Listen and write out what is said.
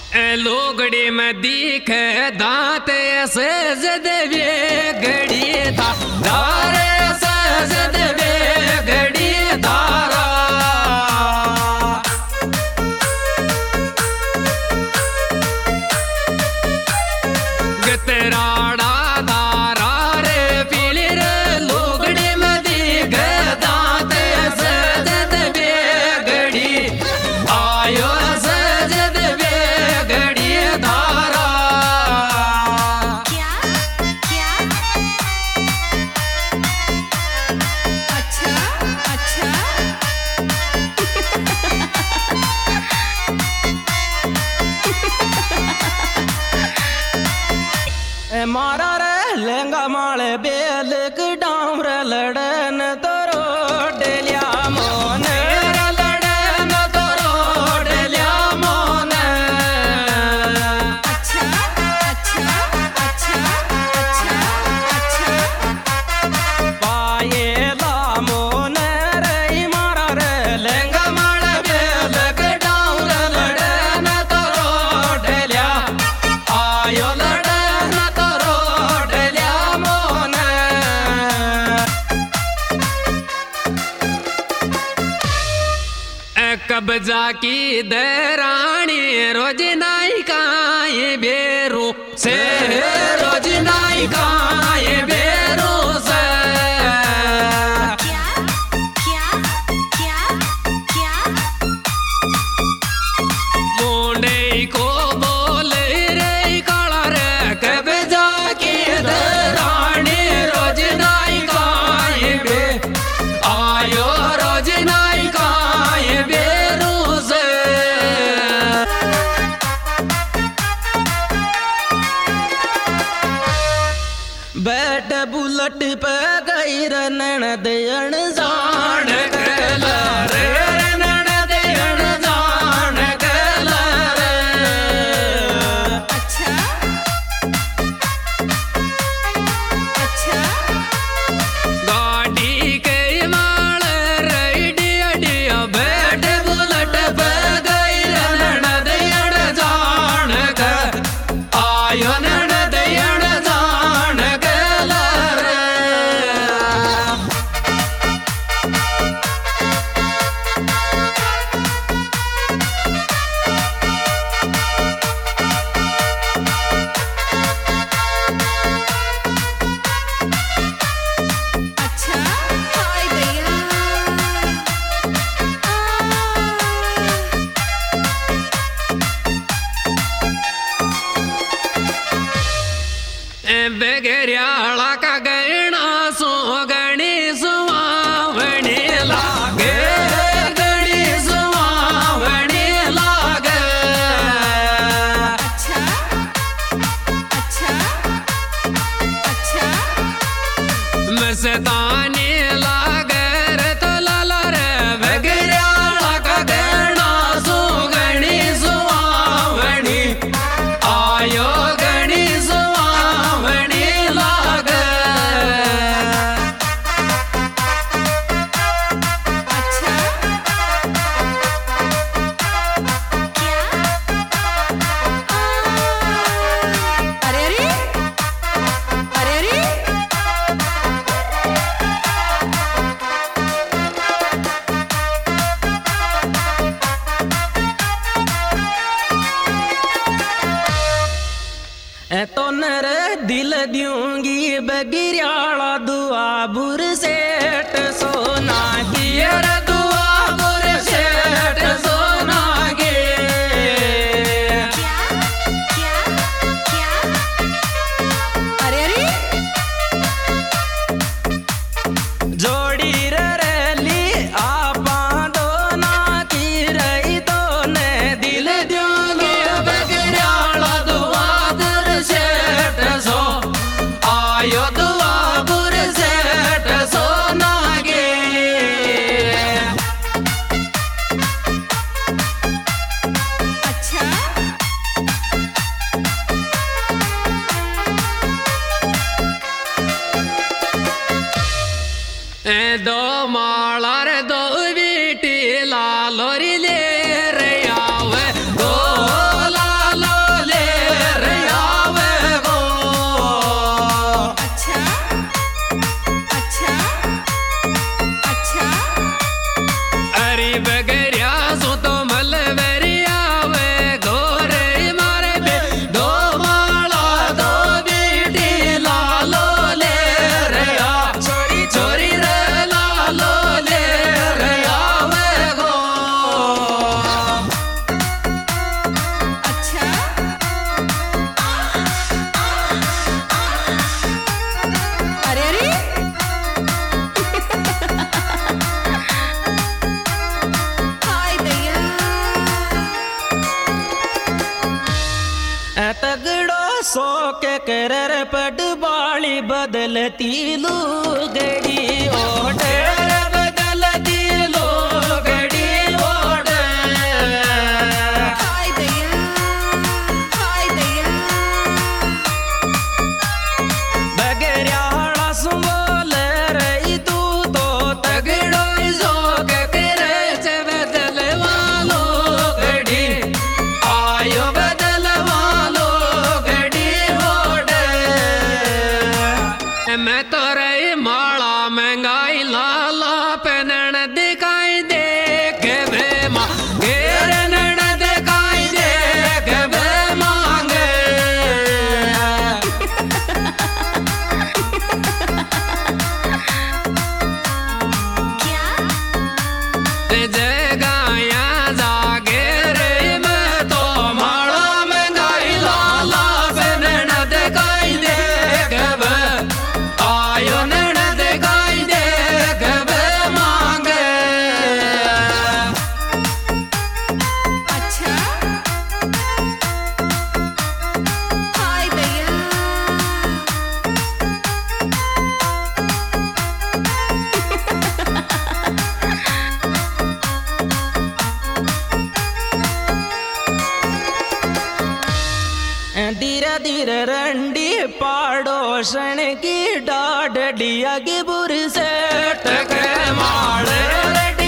लोगड़ी में दिखे दांत सजद वे घड़ी था दारे सजद वे घड़ी दारा गतराड़ा दारा रे पीली रे लोगड़ी में दिखे दांत सजद वे घड़ी आयो सजद वे घड़ी दारा क्या क्या अच्छा अच्छा मारा रे लहंगा माले बेल डामर लड़न तोरो डेलिया मोन लड़न तोरो डेलिया मोन अच्छा अच्छा अच्छा अच्छा अच्छा पाये ला मोन रे मारा रे लहंगा माले बेल डामर लड़न तोरो डेलिया आयो लड़न तोरो डेलिया मोन कब्जा की दरानी रोज नाई काए बेरू से रोज नाई काए बेरू से क्या क्या क्या क्या मुंडे को बोले रे काला रे कब्जा की दरानी रोज नाई काए बे आयो रोज नाई काए बेरू से बैठ बुलट पे गई रनन दयन जान कला रे ननदयन जान कला रे अच्छा अच्छा गाड़ी के माल रेडी अडिया बैठ बुलट पे गई ननदयन जान क आयो ननदयन जान कला रे अच्छा हाय भैया बेगरियाला का गणा सो गणी सुवावणी लागे गणी सुवावणी लागे अच्छा अच्छा अच्छा मस्तानी लागे रे तो लाला रे बेगरियाला का गणा सो गणी सुवावणी आयो गणी सुवावणी लागे अच्छा क्या अरे अरे अरे अरे तो नर दिल दूंगी बगिरियाला दुआ बुर सेठ सोना की यर दुआ बुर सेठ सोना गे क्या क्या क्या अरे अरे जोड़ी रली आपा दोना की रही तो ने दिल दूंगी बगरियाला दुआ बुर सेठ सो आयो दुआ बुर सेठ सोना गे अच्छा दो माला रे दो बीटी लालोरी ले रे आवे दो लाला तगड़ो सो के कर पट बाली बदलती लुगड़ी ओढ़े बदलती लुगड़ी ओढ़े हाय दैया हाय दैया बगैरिया सुबोल रही तू तो तगड़ो सो के करे से बदलवा लुगड़ी आयो बदलवा लुगड़ी ओढ़े मैं तो रही माला महंगाई लाला पहनन दिखाई दे के बे घेरन दिखाई दे के बे मांगे क्या जगाया जागे रे मैं तो माला महंगाई लाला पहनन दिखाई दे के बे आयो नैन दिखाई दे के बे मांगे अच्छा हाय दैया धीरे धीरे रंडी पाड़ोशन की डाडड़ी आगे बुर से टके मारे